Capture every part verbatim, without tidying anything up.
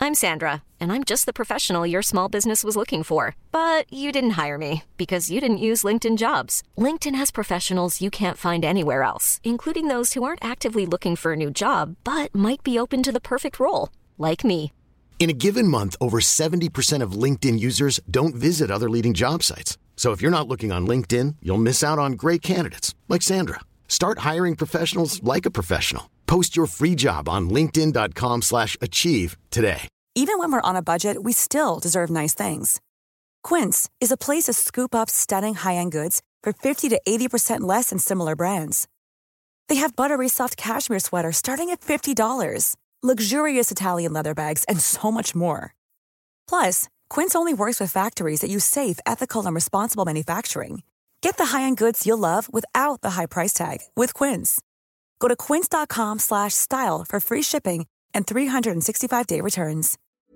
I'm Sandra, and I'm just the professional your small business was looking for. But you didn't hire me because you didn't use LinkedIn Jobs. LinkedIn has professionals you can't find anywhere else, including those who aren't actively looking for a new job, but might be open to the perfect role, like me. In a given month, over seventy percent of LinkedIn users don't visit other leading job sites. So if you're not looking on LinkedIn, you'll miss out on great candidates like Sandra. Start hiring professionals like a professional. Post your free job on linkedin dot com slash achieve today. Even when we're on a budget, we still deserve nice things. Quince is a place to scoop up stunning high-end goods for fifty to eighty percent less than similar brands. They have buttery soft cashmere sweaters starting at fifty dollars, luxurious Italian leather bags, and so much more. Plus, Quince only works with factories that use safe, ethical, and responsible manufacturing. Get the high-end goods you'll love without the high price tag with Quince. Go to quince dot com slash style for free shipping and three sixty-five day returns.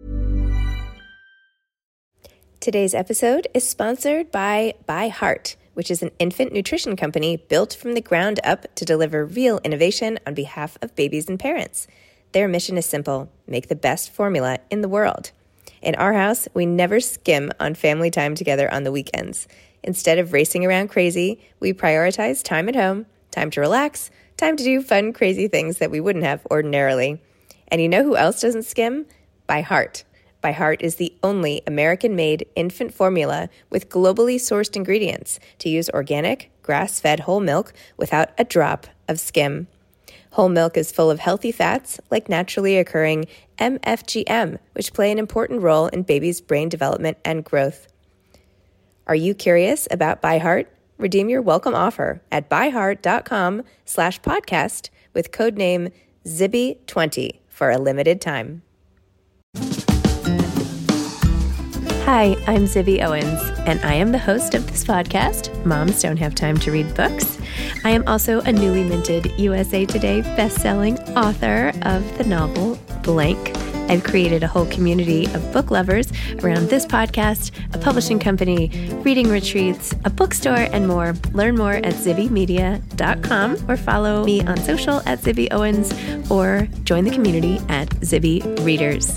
Today's episode is sponsored by ByHeart, which is an infant nutrition company built from the ground up to deliver real innovation on behalf of babies and parents. Their mission is simple: make the best formula in the world. In our house, we never skim on family time together on the weekends. Instead of racing around crazy, we prioritize time at home, time to relax, time to do fun, crazy things that we wouldn't have ordinarily. And you know who else doesn't skim? ByHeart. ByHeart is the only American-made infant formula with globally sourced ingredients to use organic, grass-fed whole milk without a drop of skim. Whole milk is full of healthy fats like naturally occurring M F G M, which play an important role in babies' brain development and growth. Are you curious about ByHeart? Redeem your welcome offer at byheart.com slash podcast with codename Zibby twenty for a limited time. Hi, I'm Zibby Owens, and I am the host of this podcast, Moms Don't Have Time to Read Books. I am also a newly minted U S A Today bestselling author of the novel Blank. I've created a whole community of book lovers around this podcast, a publishing company, reading retreats, a bookstore, and more. Learn more at zibby media dot com or follow me on social at Zibby Owens or join the community at Zibby Readers.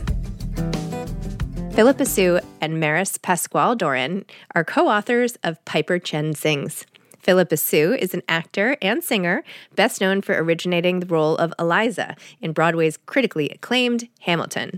Philippa Soo and Maris Pascual-Doran are co-authors of Piper Chen Sings. Philippa Soo is an actor and singer, best known for originating the role of Eliza in Broadway's critically acclaimed Hamilton.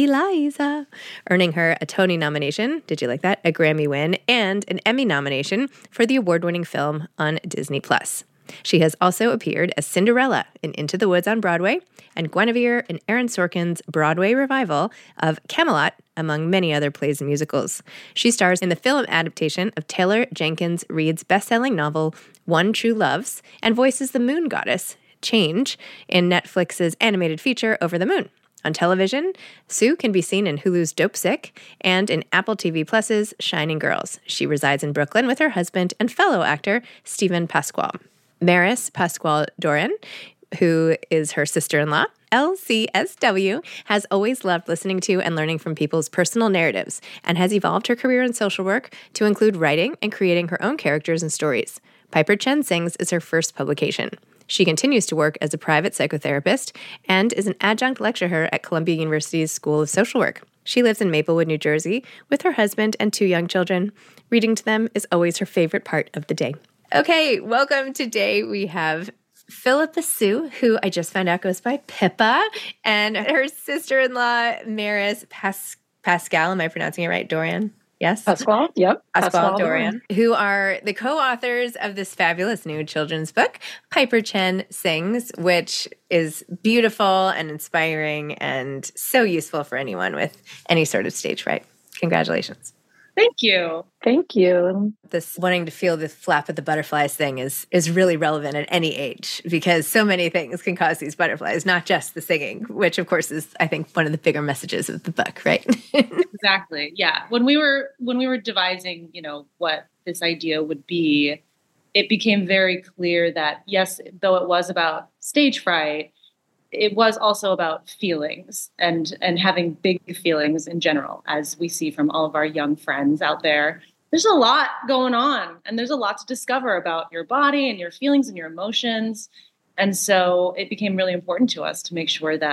Eliza, earning her a Tony nomination, did you like that, a Grammy win, and an Emmy nomination for the award-winning film on Disney Plus. She has also appeared as Cinderella in Into the Woods on Broadway and Guinevere in Aaron Sorkin's Broadway revival of Camelot, among many other plays and musicals. She stars in the film adaptation of Taylor Jenkins Reid's best-selling novel One True Loves and voices the moon goddess, Change, in Netflix's animated feature Over the Moon. On television, Soo can be seen in Hulu's Dopesick and in Apple T V Plus's Shining Girls. She resides in Brooklyn with her husband and fellow actor Stephen Pasquale. Maris Pascual-Doran, who is her sister-in-law, L C S W, has always loved listening to and learning from people's personal narratives and has evolved her career in social work to include writing and creating her own characters and stories. Piper Chen Sings is her first publication. She continues to work as a private psychotherapist and is an adjunct lecturer at Columbia University's School of Social Work. She lives in Maplewood, New Jersey, with her husband and two young children. Reading to them is always her favorite part of the day. Okay, welcome. Today we have Philippa Soo, who I just found out goes by Pippa, and her sister-in-law, Maris Pas- Pascal. Am I pronouncing it right? Dorian? Yes? Pasquale, yep. Pasquale Dorian, who are the co-authors of this fabulous new children's book, Piper Chen Sings, which is beautiful and inspiring and so useful for anyone with any sort of stage fright. Congratulations. Thank you. Thank you. This wanting to feel the flap of the butterflies thing is is really relevant at any age because so many things can cause these butterflies, not just the singing, which of course is, I think, one of the bigger messages of the book, right? Exactly. Yeah. When we were when we were devising, you know, what this idea would be, it became very clear that yes, though it was about stage fright, it was also about feelings and, and having big feelings in general, as we see from all of our young friends out there. There's a lot going on and there's a lot to discover about your body and your feelings and your emotions. And so it became really important to us to make sure that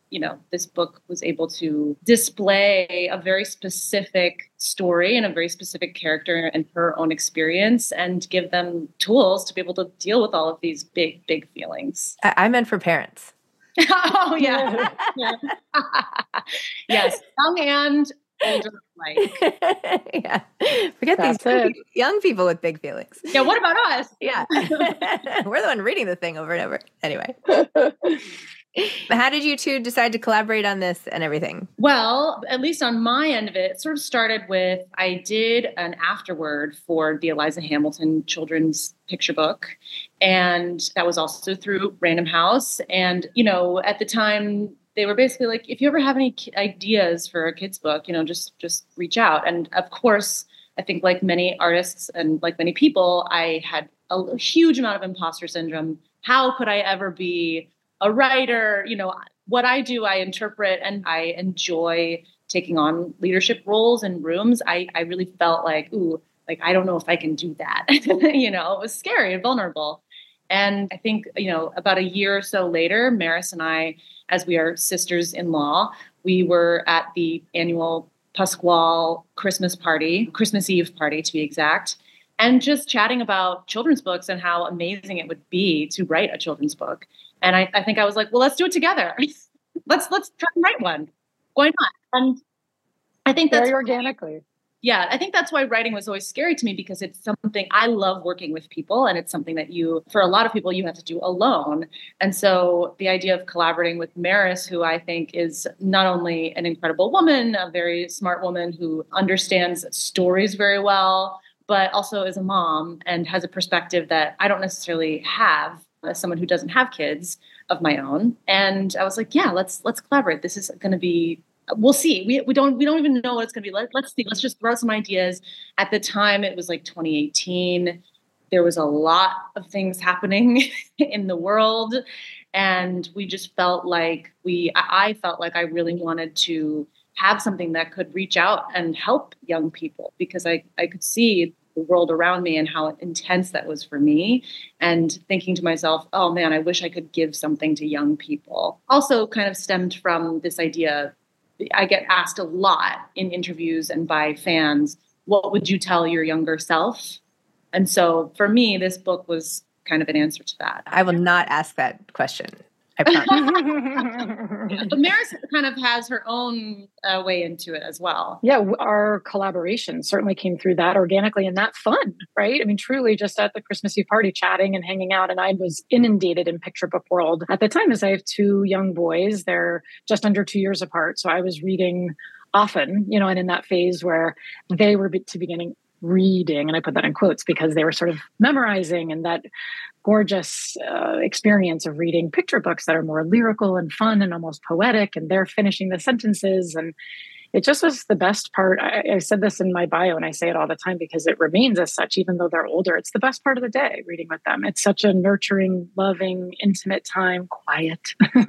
you know, this book was able to display a very specific story and a very specific character and her own experience and give them tools to be able to deal with all of these big, big feelings. I, I meant for parents. Oh, yeah. yeah. Yes. Young and older alike. Yeah. Forget That's these it. young people with big feelings. Yeah. What about us? Yeah. We're the one reading the thing over and over. Anyway. How did you two decide to collaborate on this and everything? Well, at least on my end of it, it sort of started with, I did an afterword for the Eliza Hamilton children's picture book. And that was also through Random House. And, you know, at the time, they were basically like, if you ever have any ideas for a kid's book, you know, just, just reach out. And of course, I think like many artists and like many people, I had a huge amount of imposter syndrome. How could I ever be a writer? You know, what I do, I interpret, and I enjoy taking on leadership roles in rooms. I, I really felt like, ooh, like, I don't know if I can do that. You know, it was scary and vulnerable. And I think, you know, about a year or so later, Maris and I, as we are sisters-in-law, we were at the annual Pasquale Christmas party, Christmas Eve party to be exact, and just chatting about children's books and how amazing it would be to write a children's book. And I, I think I was like, well, let's do it together. let's let's try and write one. Why not? And I think that's very organically. Yeah, I think that's why writing was always scary to me, because it's something I love working with people, and it's something that you, for a lot of people, you have to do alone. And so the idea of collaborating with Maris, who I think is not only an incredible woman, a very smart woman who understands stories very well, but also is a mom and has a perspective that I don't necessarily have as someone who doesn't have kids of my own. And I was like, yeah, let's let's collaborate. This is going to be, we'll see. We we don't we don't even know what it's going to be. Let, let's see. Let's just throw some ideas. At the time, it was like twenty eighteen. There was a lot of things happening in the world, and we just felt like we. I felt like I really wanted to have something that could reach out and help young people, because I I could see the world around me and how intense that was for me, and thinking to myself, oh man, I wish I could give something to young people. Also kind of stemmed from this idea. I get asked a lot in interviews and by fans, what would you tell your younger self? And so for me, this book was kind of an answer to that. I will not ask that question. I promise. But Maris kind of has her own uh, way into it as well. Yeah, our collaboration certainly came through that organically and that fun, right? I mean, truly just at the Christmas Eve party chatting and hanging out. And I was inundated in picture book world at the time, as I have two young boys. They're just under two years apart. So I was reading often, you know, and in that phase where they were to beginning reading, and I put that in quotes because they were sort of memorizing, and that gorgeous uh, experience of reading picture books that are more lyrical and fun and almost poetic, and they're finishing the sentences. And it just was the best part. I, I said this in my bio, and I say it all the time because it remains as such, even though they're older. It's the best part of the day, reading with them. It's such a nurturing, loving, intimate time, quiet,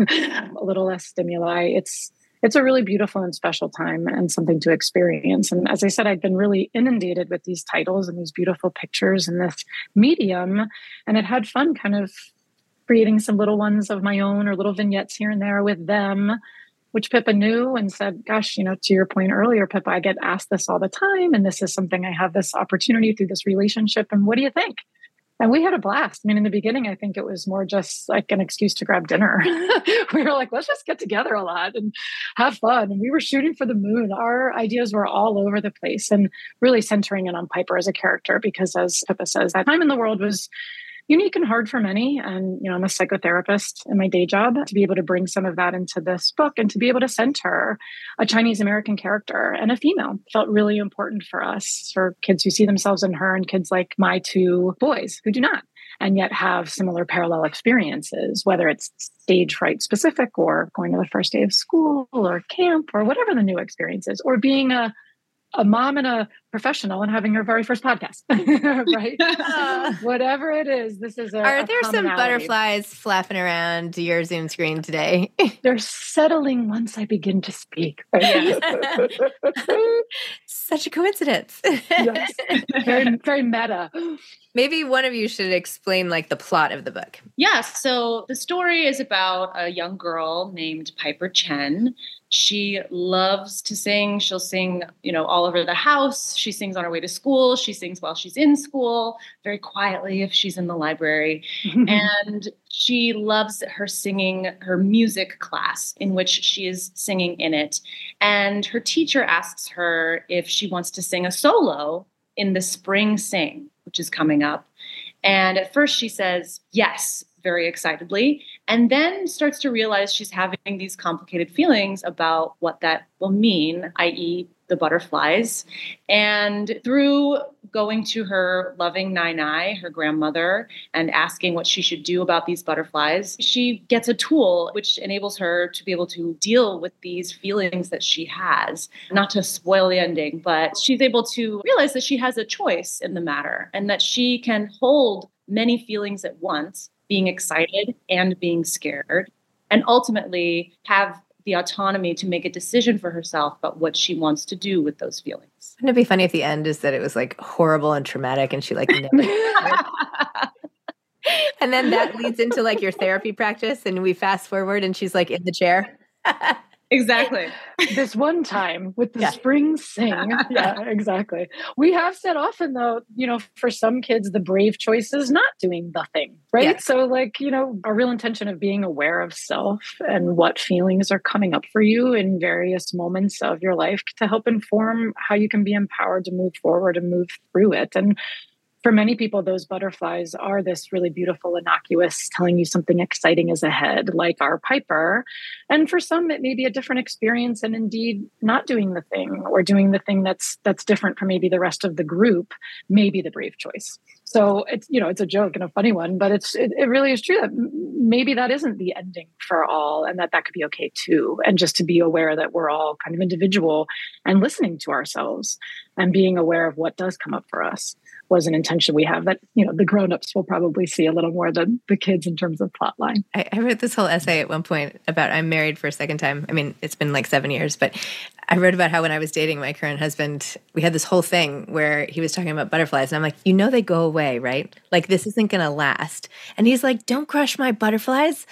a little less stimuli. It's It's a really beautiful and special time and something to experience. And as I said, I'd been really inundated with these titles and these beautiful pictures and this medium, and it had fun kind of creating some little ones of my own or little vignettes here and there with them, which Pippa knew and said, gosh, you know, to your point earlier, Pippa, I get asked this all the time, and this is something I have this opportunity through this relationship. And what do you think? And we had a blast. I mean, in the beginning, I think it was more just like an excuse to grab dinner. We were like, let's just get together a lot and have fun. And we were shooting for the moon. Our ideas were all over the place, and really centering in on Piper as a character, because as Pippa says, that time in the world was unique and hard for many. And, you know, I'm a psychotherapist in my day job. To be able to bring some of that into this book and to be able to center a Chinese American character and a female felt really important for us, for kids who see themselves in her and kids like my two boys who do not, and yet have similar parallel experiences, whether it's stage fright specific or going to the first day of school or camp or whatever the new experience is, or being a a mom and a professional and having her very first podcast, right? Uh, Whatever it is, this is a Are a there some commonality. butterflies flapping around your Zoom screen today? They're settling once I begin to speak. Right? Such a coincidence. Yes. Very, very meta. Maybe one of you should explain like the plot of the book. Yeah, so the story is about a young girl named Piper Chen. She loves to sing. She'll sing, you know, all over the house. She sings on her way to school. She sings while she's in school, very quietly if she's in the library. And she loves her singing, her music class in which she is singing in it. And her teacher asks her if she wants to sing a solo in the Spring Sing, which is coming up. And at first she says yes, very excitedly, and then starts to realize she's having these complicated feelings about what that will mean, that is the butterflies. And through going to her loving Nai Nai, her grandmother, and asking what she should do about these butterflies, she gets a tool which enables her to be able to deal with these feelings that she has. Not to spoil the ending, but she's able to realize that she has a choice in the matter and that she can hold many feelings at once, being excited and being scared, and ultimately have the autonomy to make a decision for herself about what she wants to do with those feelings. Wouldn't it be funny if the end is that it was like horrible and traumatic and she like never and then that leads into like your therapy practice and we fast forward and she's like in the chair. Exactly. This one time with the Yeah. Spring Sing. Yeah, exactly. We have said often, though, you know, for some kids, the brave choice is not doing the thing, right? Yeah. So, like, you know, a real intention of being aware of self and what feelings are coming up for you in various moments of your life to help inform how you can be empowered to move forward and move through it. And for many people, those butterflies are this really beautiful, innocuous, telling you something exciting is ahead, like our Piper. And for some, it may be a different experience, and indeed, not doing the thing or doing the thing that's that's different from maybe the rest of the group may be the brave choice. So it's, you know, it's a joke and a funny one, but it's it, it really is true that maybe that isn't the ending for all, and that that could be okay too. And just to be aware that we're all kind of individual and listening to ourselves and being aware of what does come up for us was an intention we have that, you know, the grownups will probably see a little more than the kids in terms of plot line. I, I wrote this whole essay at one point about I'm married for a second time. I mean, it's been like seven years, but I wrote about how when I was dating my current husband, we had this whole thing where he was talking about butterflies. And I'm like, you know, they go away, right? Like, this isn't going to last. And he's like, don't crush my butterflies.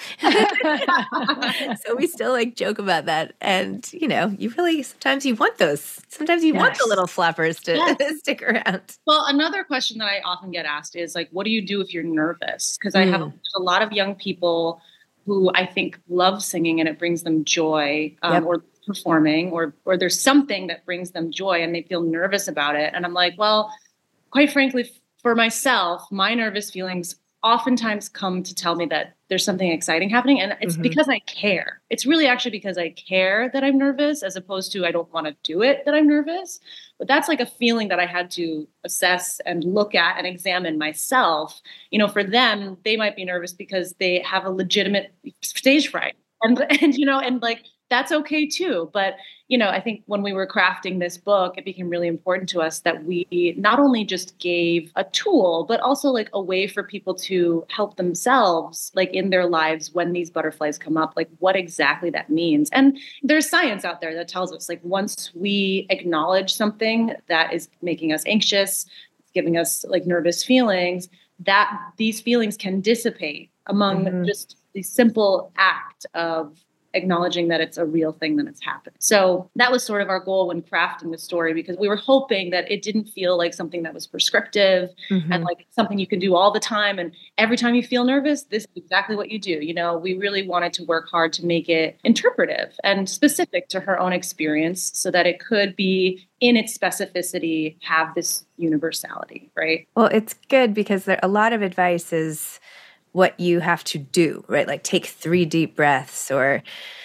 So we still like joke about that. And, you know, you really, sometimes you want those. Sometimes you yes. want the little flappers to yes. stick around. Well, another question that I often get asked is like, what do you do if you're nervous? Because I have Mm. a lot of young people who I think love singing and it brings them joy, um, Yep. or performing, or or there's something that brings them joy and they feel nervous about it. And I'm like, well, quite frankly, for myself, my nervous feelings oftentimes come to tell me that there's something exciting happening. And it's Mhm. because I care. It's really actually because I care that I'm nervous, as opposed to I don't want to do it that I'm nervous. But that's like a feeling that I had to assess and look at and examine myself. You know, for them, they might be nervous because they have a legitimate stage fright. And, and you know, and like, that's okay too. But, you know, I think when we were crafting this book, it became really important to us that we not only just gave a tool, but also like a way for people to help themselves, like in their lives when these butterflies come up, like what exactly that means. And there's science out there that tells us like once we acknowledge something that is making us anxious, giving us like nervous feelings, that these feelings can dissipate among Mhm. just the simple act of acknowledging that it's a real thing that it's happened. So that was sort of our goal when crafting the story, because we were hoping that it didn't feel like something that was prescriptive Mhm. and like something you can do all the time. And every time you feel nervous, this is exactly what you do. You know, we really wanted to work hard to make it interpretive and specific to her own experience so that it could be in its specificity, have this universality, right? Well, it's good because there, a lot of advice is what you have to do, right? Like take three deep breaths or,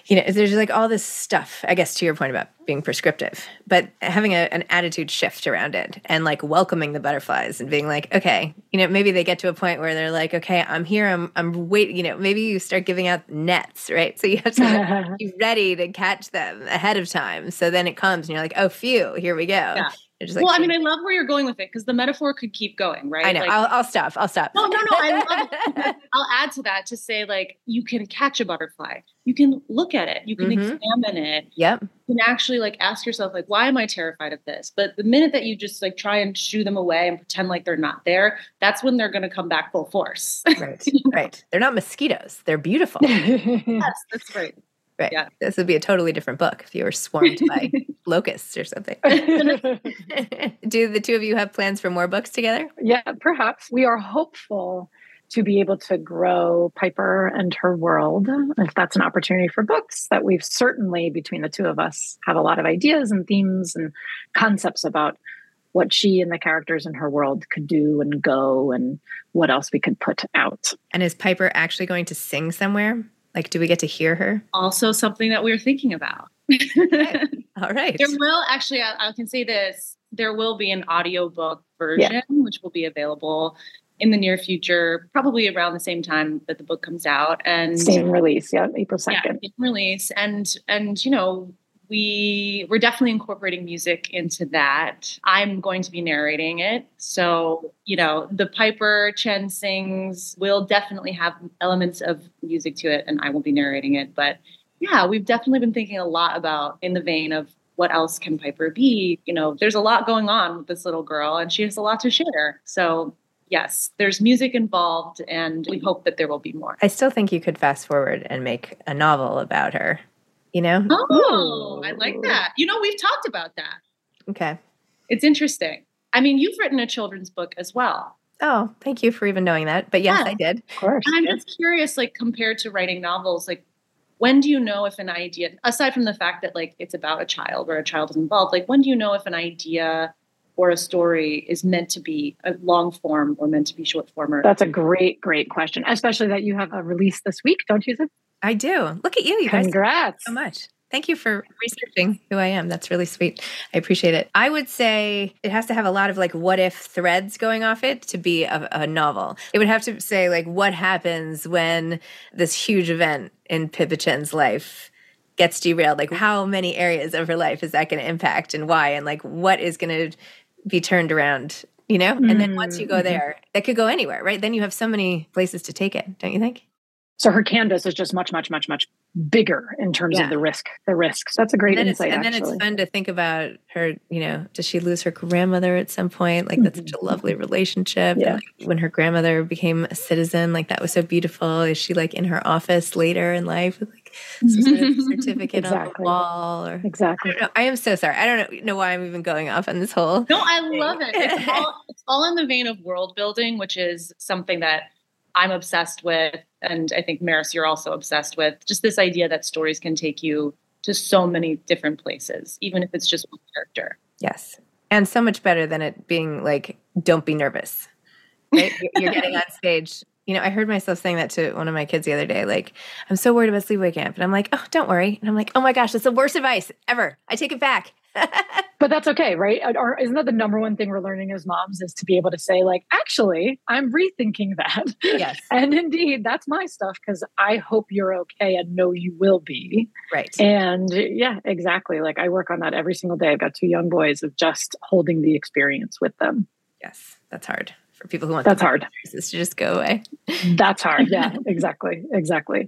you know, there's like all this stuff, I guess, to your point about being prescriptive, but having a, an attitude shift around it and like welcoming the butterflies and being like, okay, you know, maybe they get to a point where they're like, okay, I'm here, I'm, I'm waiting, you know, maybe you start giving out nets, right? So you have to like, be ready to catch them ahead of time. So then it comes and you're like, oh, phew, here we go. Yeah. Just like, well, I mean, I love where you're going with it because the metaphor could keep going, right? I know. Like, I'll, I'll stop. I'll stop. No, no, no. I love it. I'll add to that to say, like, you can catch a butterfly. You can look at it. You can mm-hmm. examine it. Yep. You can actually, like, ask yourself, like, why am I terrified of this? But the minute that you just, like, try and shoo them away and pretend like they're not there, that's when they're going to come back full force. Right. You know? Right. They're not mosquitoes. They're beautiful. Yes, that's right. Right. Yeah. This would be a totally different book if you were swarmed by locusts or something. Do the two of you have plans for more books together? Yeah, perhaps. We are hopeful to be able to grow Piper and Her World, if that's an opportunity for books, that we've certainly, between the two of us, have a lot of ideas and themes and concepts about what she and the characters in her world could do and go and what else we could put out. And is Piper actually going to sing somewhere? Like, do we get to hear her? Also something that we were thinking about. Okay. All right. There will actually, I, I can say this, there will be an audiobook version, yeah. which will be available in the near future, probably around the same time that the book comes out. And same release, yeah, April second. Yeah, same release. And, and, you know, we, we're definitely incorporating music into that. I'm going to be narrating it. So, you know, the Piper Chen Sings will definitely have elements of music to it, and I will be narrating it. But yeah, we've definitely been thinking a lot about, in the vein of what else can Piper be? You know, there's a lot going on with this little girl, and she has a lot to share. So yes, there's music involved, and we hope that there will be more. I still think you could fast forward and make a novel about her. You know? Oh, I like that. You know, we've talked about that. Okay. It's interesting. I mean, you've written a children's book as well. Oh, thank you for even knowing that. But yes, yeah. I did. Of course. And I'm just curious, like, compared to writing novels, like, when do you know if an idea, aside from the fact that, like, it's about a child or a child is involved, like, when do you know if an idea or a story is meant to be a long form or meant to be short form? Or- That's a great, great question, especially that you have a release this week, don't you think? I do. Look at you. You guys. Congrats. So much. Thank you for researching who I am. That's really sweet. I appreciate it. I would say it has to have a lot of like what if threads going off it to be a, a novel. It would have to say like what happens when this huge event in Pippa Chen's life gets derailed. Like how many areas of her life is that going to impact and why? And like what is going to be turned around, you know? Mm-hmm. And then once you go there, that could go anywhere, right? Then you have so many places to take it, don't you think? So her canvas is just much, much, much, much bigger in terms yeah. of the risk, the risks. That's a great and insight, And then actually. It's fun to think about her, you know, does she lose her grandmother at some point? Like that's mm-hmm. such a lovely relationship. Yeah. And like, when her grandmother became a citizen, like that was so beautiful. Is she like in her office later in life with like some sort of certificate exactly. on the wall? Or, exactly. I don't know. I am so sorry. I don't know, know why I'm even going off on this whole No, I love it. It's all, it's all in the vein of world building, which is something that I'm obsessed with. And I think, Maris, you're also obsessed with just this idea that stories can take you to so many different places, even if it's just one character. Yes. And so much better than it being like, don't be nervous, right? You're getting on stage. You know, I heard myself saying that to one of my kids the other day, like, I'm so worried about sleepaway camp. And I'm like, oh, don't worry. And I'm like, oh my gosh, that's the worst advice ever. I take it back. But that's okay, right? Or isn't that the number one thing we're learning as moms is to be able to say like, actually, I'm rethinking that. Yes. And indeed, that's my stuff because I hope you're okay and know you will be. Right. And yeah, exactly. Like I work on that every single day. I've got two young boys of just holding the experience with them. Yes, that's hard for people who want that's hard. To just go away. That's hard. Yeah, exactly. Exactly.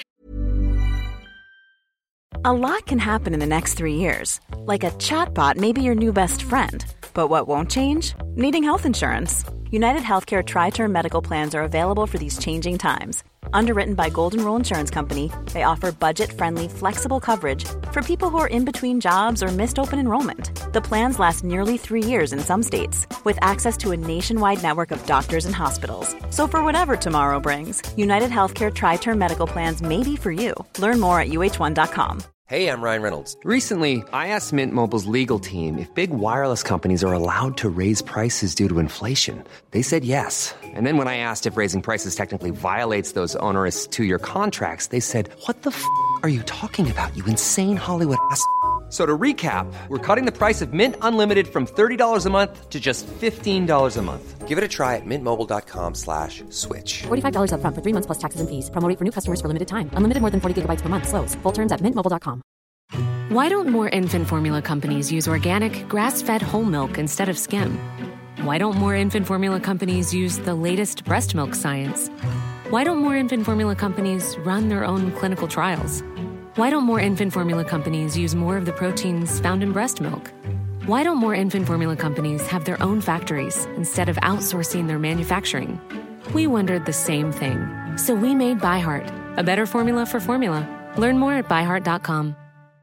A lot can happen in the next three years. Like a chatbot may be your new best friend. But what won't change? Needing health insurance. United Healthcare Tri-Term Medical Plans are available for these changing times. Underwritten by Golden Rule Insurance Company, they offer budget-friendly, flexible coverage for people who are in between jobs or missed open enrollment. The plans last nearly three years in some states, with access to a nationwide network of doctors and hospitals. So for whatever tomorrow brings, United Healthcare Tri-Term Medical Plans may be for you. Learn more at U H one dot com. Hey, I'm Ryan Reynolds. Recently, I asked Mint Mobile's legal team if big wireless companies are allowed to raise prices due to inflation. They said yes. And then when I asked if raising prices technically violates those onerous two-year contracts, they said, what the f*** are you talking about, you insane Hollywood ass f- So to recap, we're cutting the price of Mint Unlimited from thirty dollars a month to just fifteen dollars a month. Give it a try at mintmobile.com slash switch. forty-five dollars up front for three months plus taxes and fees. Promo rate for new customers for limited time. Unlimited more than forty gigabytes per month. Slows full terms at mint mobile dot com. Why don't more infant formula companies use organic, grass-fed whole milk instead of skim? Why don't more infant formula companies use the latest breast milk science? Why don't more infant formula companies run their own clinical trials? Why don't more infant formula companies use more of the proteins found in breast milk? Why don't more infant formula companies have their own factories instead of outsourcing their manufacturing? We wondered the same thing. So we made ByHeart, a better formula for formula. Learn more at by heart dot com.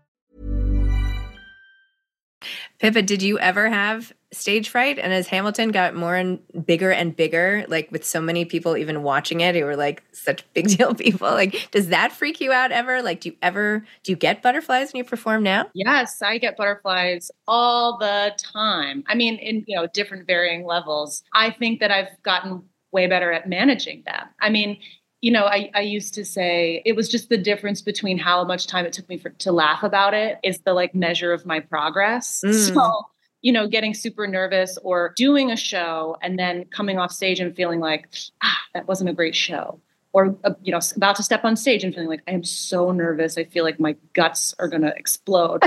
Pippa, did you ever have stage fright? And as Hamilton got more and bigger and bigger, like with so many people even watching it, who were like such big deal people, like does that freak you out ever? Like do you ever, do you get butterflies when you perform now? Yes, I get butterflies all the time. I mean, in, you know, different varying levels. I think that I've gotten way better at managing them. I mean, you know, I, I used to say it was just the difference between how much time it took me for, to laugh about it is the like measure of my progress. Mm. So, you know, getting super nervous or doing a show and then coming off stage and feeling like, ah, that wasn't a great show. Or, uh, you know, about to step on stage and feeling like, I am so nervous. I feel like my guts are going to explode.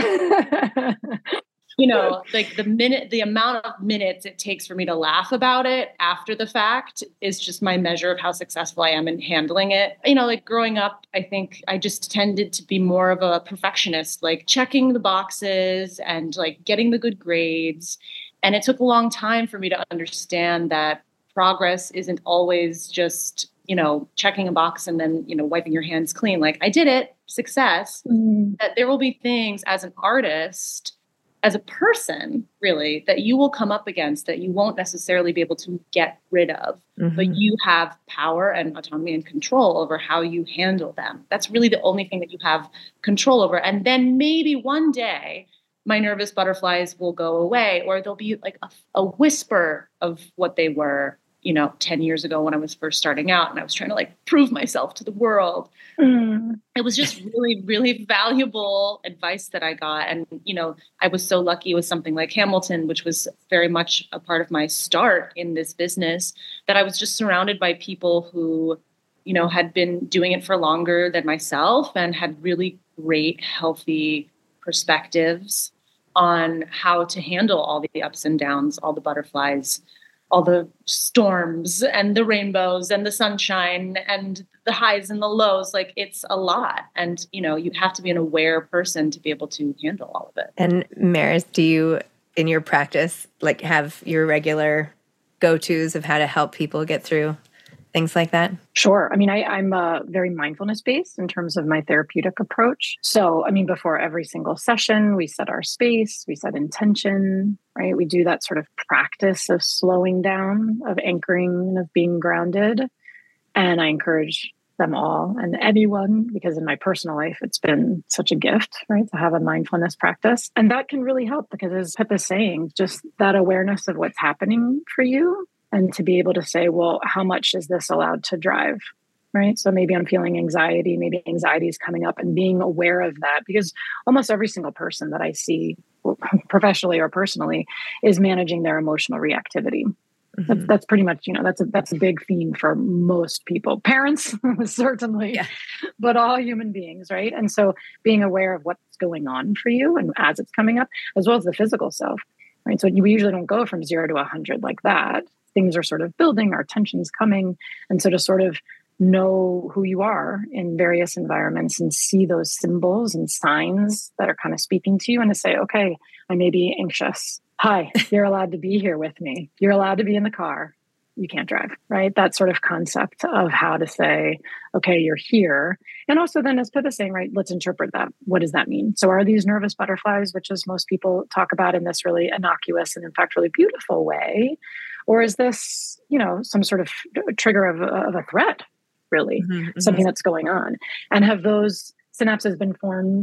You know, like the minute, the amount of minutes it takes for me to laugh about it after the fact is just my measure of how successful I am in handling it. You know, like growing up, I think I just tended to be more of a perfectionist, like checking the boxes and like getting the good grades. And it took a long time for me to understand that progress isn't always just, you know, checking a box and then, you know, wiping your hands clean. Like I did it, success, mm. that there will be things as an artist, as a person, really, that you will come up against that you won't necessarily be able to get rid of, mm-hmm. but you have power and autonomy and control over how you handle them. That's really the only thing that you have control over. And then maybe one day my nervous butterflies will go away, or there'll be like a, a whisper of what they were, you know, ten years ago when I was first starting out and I was trying to like prove myself to the world. Mm. It was just really, really valuable advice that I got. And, you know, I was so lucky with something like Hamilton, which was very much a part of my start in this business, that I was just surrounded by people who, you know, had been doing it for longer than myself and had really great, healthy perspectives on how to handle all the ups and downs, all the butterflies, all the storms and the rainbows and the sunshine and the highs and the lows. Like it's a lot. And, you know, you have to be an aware person to be able to handle all of it. And Maris, do you, in your practice, like have your regular go-tos of how to help people get through things like that? Sure. I mean, I, I'm uh, very mindfulness-based in terms of my therapeutic approach. So, I mean, before every single session, we set our space, we set intention, right? We do that sort of practice of slowing down, of anchoring, of being grounded. And I encourage them all and anyone, because in my personal life, it's been such a gift, right, to have a mindfulness practice. And that can really help because, as Pippa is saying, just that awareness of what's happening for you. And to be able to say, well, how much is this allowed to drive, right? So maybe I'm feeling anxiety, maybe anxiety is coming up, and being aware of that, because almost every single person that I see professionally or personally is managing their emotional reactivity. Mm-hmm. That's, that's pretty much, you know, that's a, that's a big theme for most people. Parents, certainly, yeah. But all human beings, right? And so being aware of what's going on for you and as it's coming up, as well as the physical self, right? So we usually don't go from zero to one hundred like that. Things are sort of building, our tension's coming. And so to sort of know who you are in various environments and see those symbols and signs that are kind of speaking to you and to say, okay, I may be anxious. Hi, you're allowed to be here with me. You're allowed to be in the car. You can't drive, right? That sort of concept of how to say, okay, you're here. And also then, as Pippa's saying, right, let's interpret that. What does that mean? So are these nervous butterflies, which is most people talk about in this really innocuous and in fact really beautiful way? Or is this, you know, some sort of trigger of, of a threat, really, mm-hmm, something mm-hmm. that's going on? And have those synapses been formed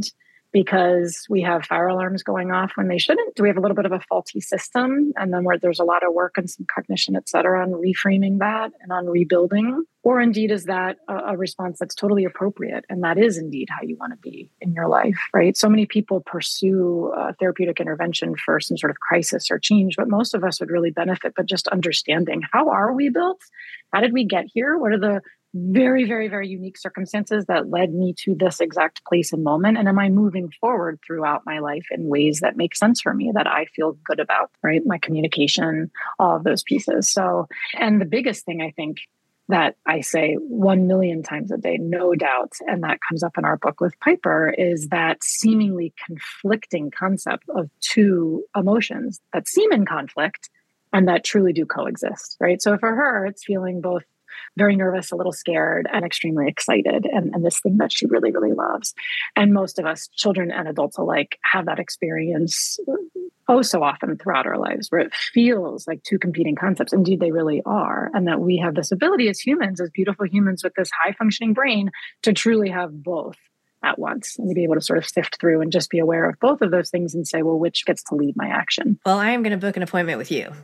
because we have fire alarms going off when they shouldn't? Do we have a little bit of a faulty system? And then where there's a lot of work and some cognition, et cetera, on reframing that and on rebuilding? Or indeed, is that a, a response that's totally appropriate? And that is indeed how you want to be in your life, right? So many people pursue uh, therapeutic intervention for some sort of crisis or change, but most of us would really benefit, but just understanding, how are we built? How did we get here? What are the very, very, very unique circumstances that led me to this exact place and moment? And am I moving forward throughout my life in ways that make sense for me, that I feel good about, right? My communication, all of those pieces. So, and the biggest thing I think that I say one million times a day, no doubt, and that comes up in our book with Piper, is that seemingly conflicting concept of two emotions that seem in conflict and that truly do coexist, right? So for her, it's feeling both very nervous, a little scared, and extremely excited, and, and this thing that she really, really loves. And most of us, children and adults alike, have that experience oh so often throughout our lives, where it feels like two competing concepts. Indeed, they really are. And that we have this ability as humans, as beautiful humans with this high-functioning brain, to truly have both at once, and to be able to sort of sift through and just be aware of both of those things and say, well, which gets to lead my action? Well, I am going to book an appointment with you.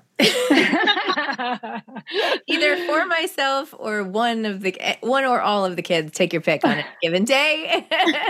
Either for myself or one of the one or all of the kids. Take your pick on a given day.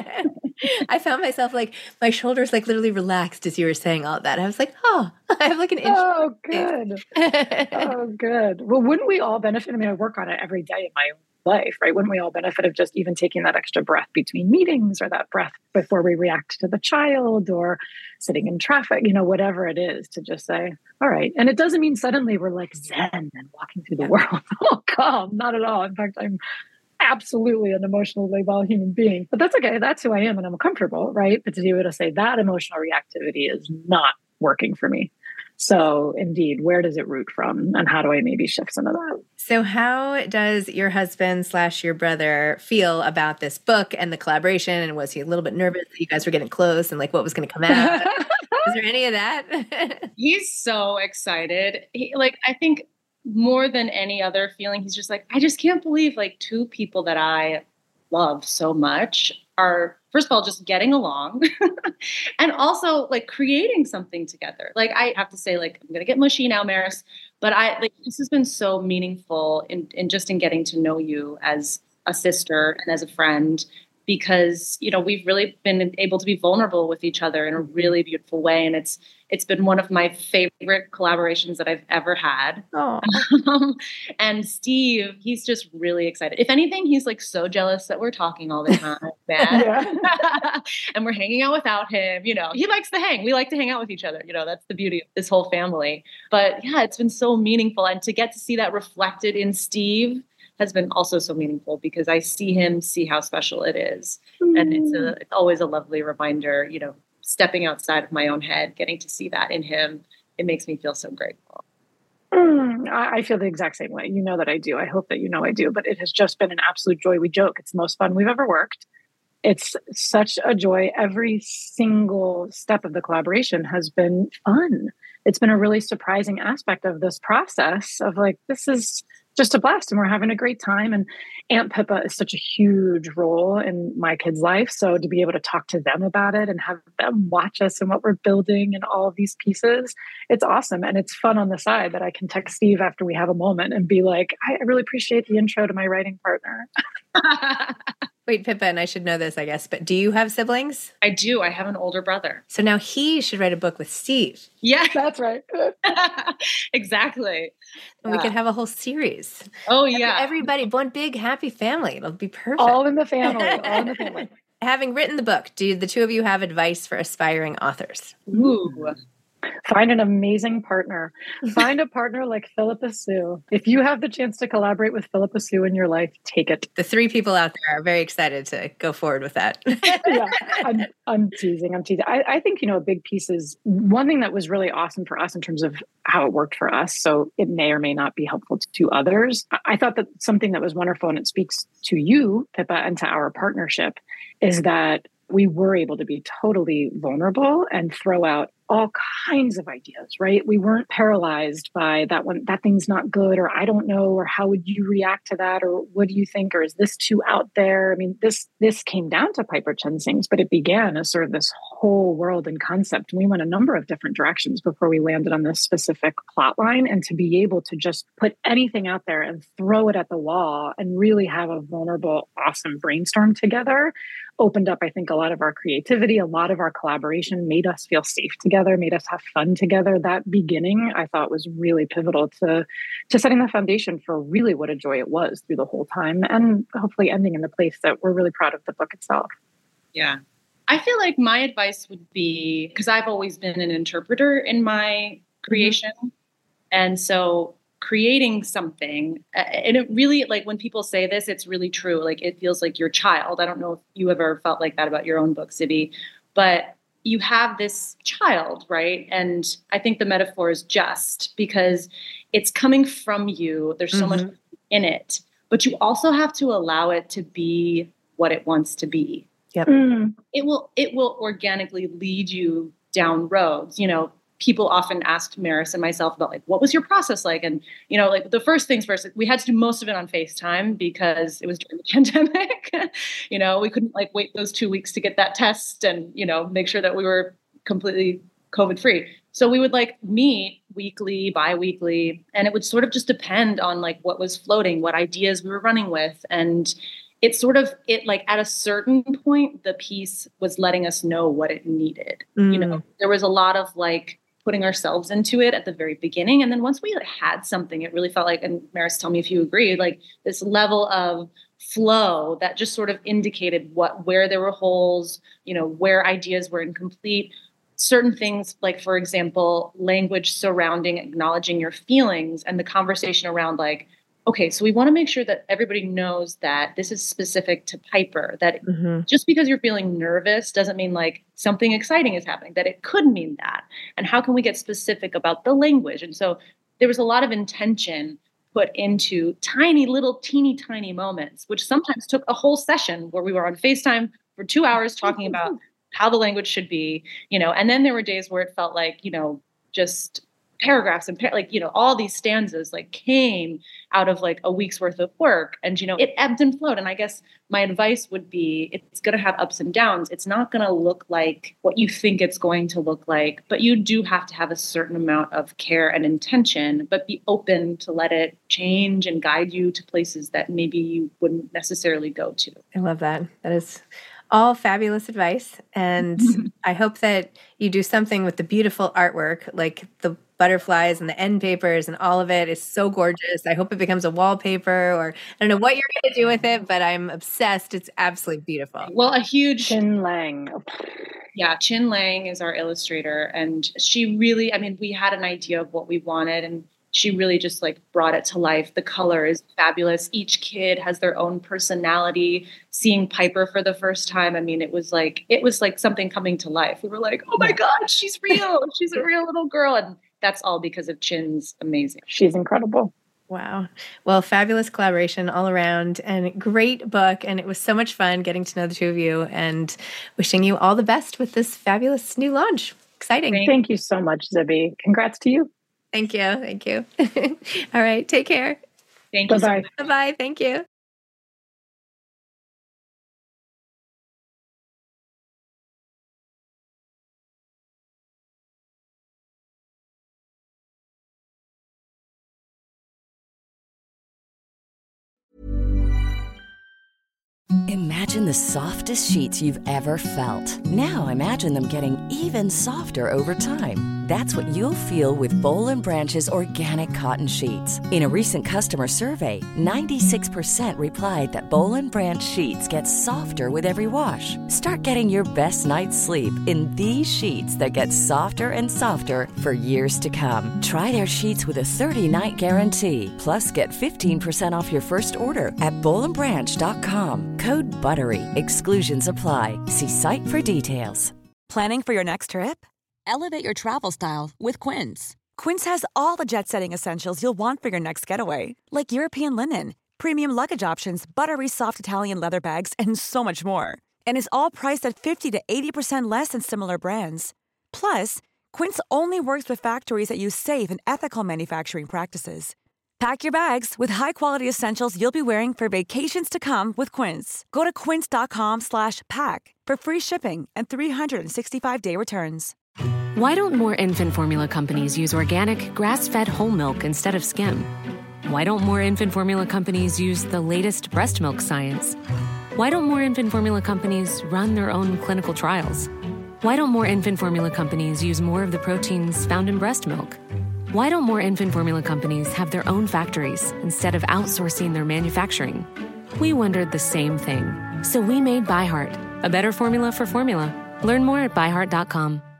I found myself like my shoulders like literally relaxed as you were saying all that. I was like, oh, I have like an inch. Oh, good. Oh, good. Well, wouldn't we all benefit? I mean, I work on it every day in my own life, right? Wouldn't we all benefit of just even taking that extra breath between meetings, or that breath before we react to the child, or sitting in traffic, you know, whatever it is, to just say, all right. And it doesn't mean suddenly we're like Zen and walking through the world. Oh, calm. Not at all. In fact, I'm absolutely an emotionally well human being, but that's okay. That's who I am, and I'm comfortable, right? But to be able to say that emotional reactivity is not working for me. So indeed, where does it root from, and how do I maybe shift some of that? So how does your husband slash your brother feel about this book and the collaboration? And was he a little bit nervous that you guys were getting close and like what was going to come out? Is there any of that? He's so excited. He, like, I think more than any other feeling, he's just like, I just can't believe like two people that I love so much are, first of all, just getting along and also like creating something together. Like, I have to say, like, I'm going to get mushy now, Maris, but I like, this has been so meaningful in, in just in getting to know you as a sister and as a friend, because, you know, we've really been able to be vulnerable with each other in a really beautiful way. And it's, it's been one of my favorite collaborations that I've ever had. Um, and Steve, he's just really excited. If anything, he's like so jealous that we're talking all the time, man. And we're hanging out without him. You know, he likes to hang. We like to hang out with each other. You know, that's the beauty of this whole family. But yeah, it's been so meaningful. And to get to see that reflected in Steve has been also so meaningful, because I see him see how special it is. Mm. And it's, a, it's always a lovely reminder, you know, stepping outside of my own head, getting to see that in him. It makes me feel so grateful. Mm, I feel the exact same way. You know that I do. I hope that you know I do, but it has just been an absolute joy. We joke it's the most fun we've ever worked. It's such a joy. Every single step of the collaboration has been fun. It's been a really surprising aspect of this process of like, this is just a blast and we're having a great time. And Aunt Pippa is such a huge role in my kids' life. So to be able to talk to them about it and have them watch us and what we're building and all of these pieces, it's awesome. And it's fun on the side that I can text Steve after we have a moment and be like, I really appreciate the intro to my writing partner. Wait, Pippa, and I should know this, I guess, but do you have siblings? I do. I have an older brother. So now he should write a book with Steve. Yeah, that's right. Exactly. And yeah. We could have a whole series. Oh, yeah. Everybody, one big happy family. It'll be perfect. All in the family. All in the family. Having written the book, do the two of you have advice for aspiring authors? Ooh. Find an amazing partner. Find a partner like Philippa Soo. If you have the chance to collaborate with Philippa Soo in your life, take it. The three people out there are very excited to go forward with that. Yeah, I'm, I'm teasing. I'm teasing. I, I think, you know, a big piece is one thing that was really awesome for us in terms of how it worked for us. So it may or may not be helpful to, to others. I thought that something that was wonderful, and it speaks to you, Pippa, and to our partnership, is that we were able to be totally vulnerable and throw out all kinds of ideas, right? We weren't paralyzed by that one, that thing's not good, or I don't know, or how would you react to that, or what do you think, or is this too out there? I mean, this this came down to Piper Chen Sings, but it began as sort of this whole world and concept. And we went a number of different directions before we landed on this specific plot line. And to be able to just put anything out there and throw it at the wall and really have a vulnerable, awesome brainstorm together opened up, I think, a lot of our creativity, a lot of our collaboration, made us feel safe together, made us have fun together. That beginning, I thought, was really pivotal to, to setting the foundation for really what a joy it was through the whole time, and hopefully ending in the place that we're really proud of the book itself. Yeah. I feel like my advice would be, because I've always been an interpreter in my creation. Mm-hmm. And so creating something, and it really, like, when people say this, it's really true. Like, it feels like your child. I don't know if you ever felt like that about your own book, Zibby, but you have this child, right? And I think the metaphor is just because it's coming from you. There's so mm-hmm. much in it, but you also have to allow it to be what it wants to be. Yep. Mm. It will, it will organically lead you down roads. You know, people often asked Maris and myself about, like, what was your process like? And, you know, like, the first things first, we had to do most of it on FaceTime because it was during the pandemic. You know, we couldn't, like, wait those two weeks to get that test and, you know, make sure that we were completely COVID free. So we would, like, meet weekly, bi-weekly, and it would sort of just depend on, like, what was floating, what ideas we were running with. And it sort of, it like at a certain point, the piece was letting us know what it needed. Mm. You know, there was a lot of, like, putting ourselves into it at the very beginning. And then once we, like, had something, it really felt like, and Maris, tell me if you agree, like, this level of flow that just sort of indicated what, where there were holes, you know, where ideas were incomplete, certain things, like, for example, language surrounding acknowledging your feelings, and the conversation around, like, okay, so we want to make sure that everybody knows that this is specific to Piper, that mm-hmm. just because you're feeling nervous doesn't mean, like, something exciting is happening, that it could mean that. And how can we get specific about the language? And so there was a lot of intention put into tiny little teeny tiny moments, which sometimes took a whole session where we were on FaceTime for two hours talking about how the language should be, you know, and then there were days where it felt like, you know, just paragraphs and par- like, you know, all these stanzas, like, came out of, like, a week's worth of work, and, you know, it ebbed and flowed. And I guess my advice would be, it's going to have ups and downs. It's not going to look like what you think it's going to look like, but you do have to have a certain amount of care and intention, but be open to let it change and guide you to places that maybe you wouldn't necessarily go to. I love that. That is all fabulous advice. And I hope that you do something with the beautiful artwork, like the butterflies and the end papers, and all of it is so gorgeous. I hope it becomes a wallpaper, or I don't know what you're going to do with it, but I'm obsessed. It's absolutely beautiful. Well, a huge Chin Lang. Yeah, Chin Lang is our illustrator, and she really, I mean, we had an idea of what we wanted, and she really just, like, brought it to life. The color is fabulous. Each kid has their own personality. Seeing Piper for the first time, I mean, it was like, it was like something coming to life. We were like, oh my God, she's real. She's a real little girl. And that's all because of Chin's amazing. She's incredible. Wow. Well, fabulous collaboration all around, and great book. And it was so much fun getting to know the two of you, and wishing you all the best with this fabulous new launch. Exciting. Thank you so much, Zibby. Congrats to you. Thank you. Thank you. All right. Take care. Thank you. Bye-bye. Bye-bye. Thank you. Imagine the softest sheets you've ever felt. Now imagine them getting even softer over time. That's what you'll feel with Boll and Branch's organic cotton sheets. In a recent customer survey, ninety-six percent replied that Boll and Branch sheets get softer with every wash. Start getting your best night's sleep in these sheets that get softer and softer for years to come. Try their sheets with a thirty-night guarantee. Plus, get fifteen percent off your first order at boll and branch dot com. Code BUTTERY. Exclusions apply. See site for details. Planning for your next trip? Elevate your travel style with Quince. Quince has all the jet-setting essentials you'll want for your next getaway, like European linen, premium luggage options, buttery soft Italian leather bags, and so much more. And is all priced at fifty to eighty percent less than similar brands. Plus, Quince only works with factories that use safe and ethical manufacturing practices. Pack your bags with high-quality essentials you'll be wearing for vacations to come with Quince. Go to quince.com slash pack for free shipping and three sixty-five day returns. Why don't more infant formula companies use organic, grass-fed whole milk instead of skim? Why don't more infant formula companies use the latest breast milk science? Why don't more infant formula companies run their own clinical trials? Why don't more infant formula companies use more of the proteins found in breast milk? Why don't more infant formula companies have their own factories instead of outsourcing their manufacturing? We wondered the same thing. So we made ByHeart, a better formula for formula. Learn more at by heart dot com.